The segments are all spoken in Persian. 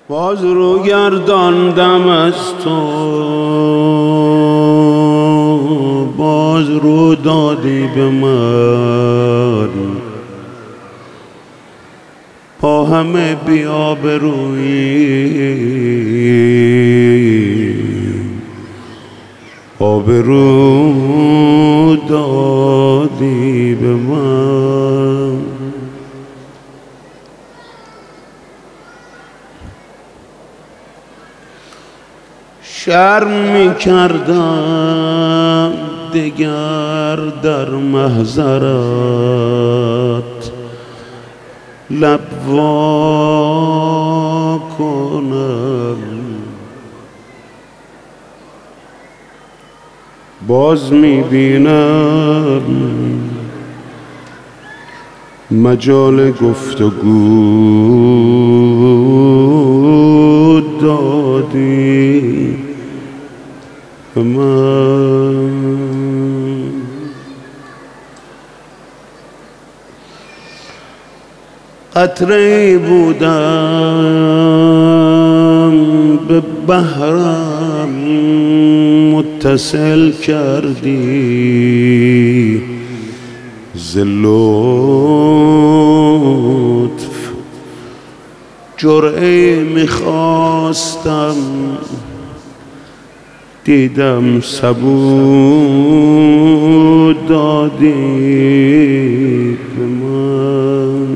باز رو گرداندم از تو، باز رو دادی به من، با همه بی‌آبرویی آبرو دادی به من. شرم می‌کردم دگر در محضرت لب وا کنم، باز می‌بینم مجال گفتگو دادی به من. قطره‌ای بودم به بحرم متصل کردی، ز لطف جرعه‌ای می‌خواستم دیدم سبو دادی به من.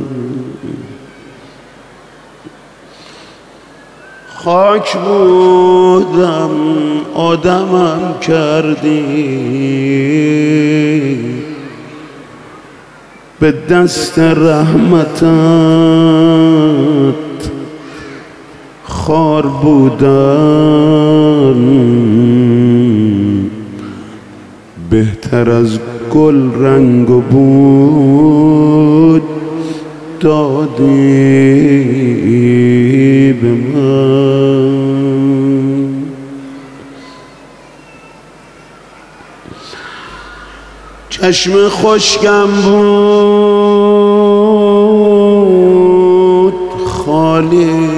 خاک بودم آدمم کردی، به دست رحمتت خار بودم، بهتر از گل رنگ و بود دادی به من. چشم خشکم بود خالی،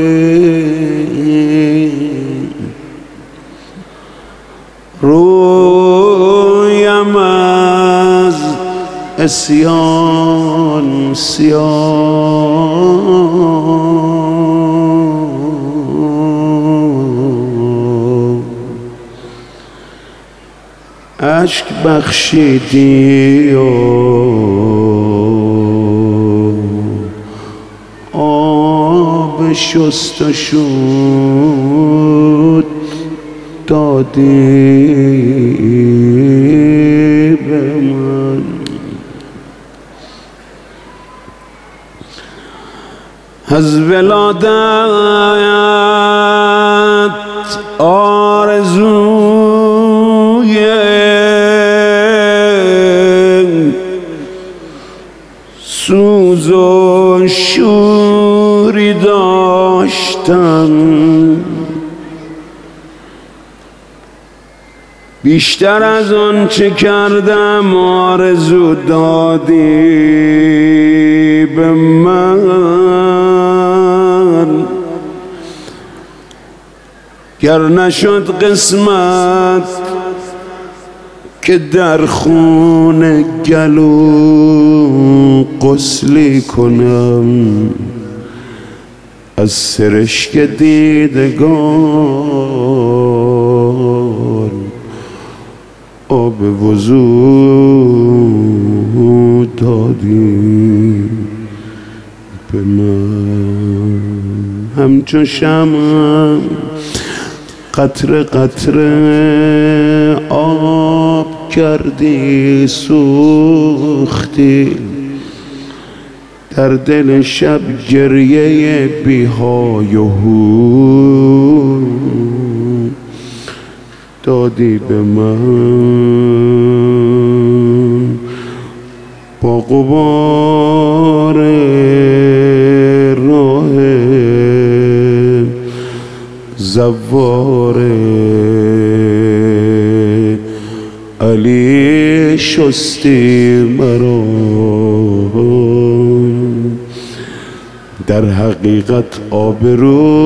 رویم از عصیان سیاه، اشک بخشیدی و آب شست و شود دادی به من. از ولادت آرزوی سوز و شوری داشتم، بیشتر از آن چه کردم آرزو دادی به من. گر نشد قسمت که در خون گلو غسلی کنم، از سرشک دیدگان آب وضو دادی به من. همچو شمع قطره قطره آب کردی سوختی، در دل شب گریه بی‌های و هو دادی به من. با غبار راه زوار علی شستی مرا، در حقیقت آبرو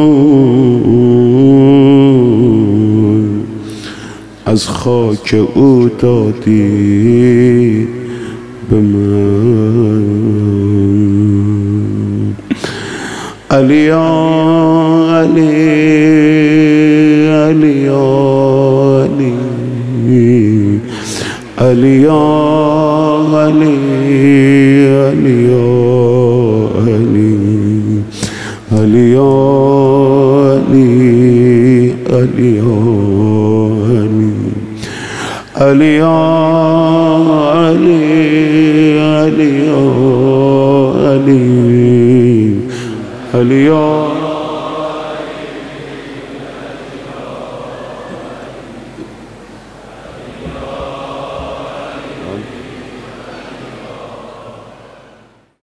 از خاک او دادی به من. علی علی علی علی علی علی علی علی علی علی علی علی علی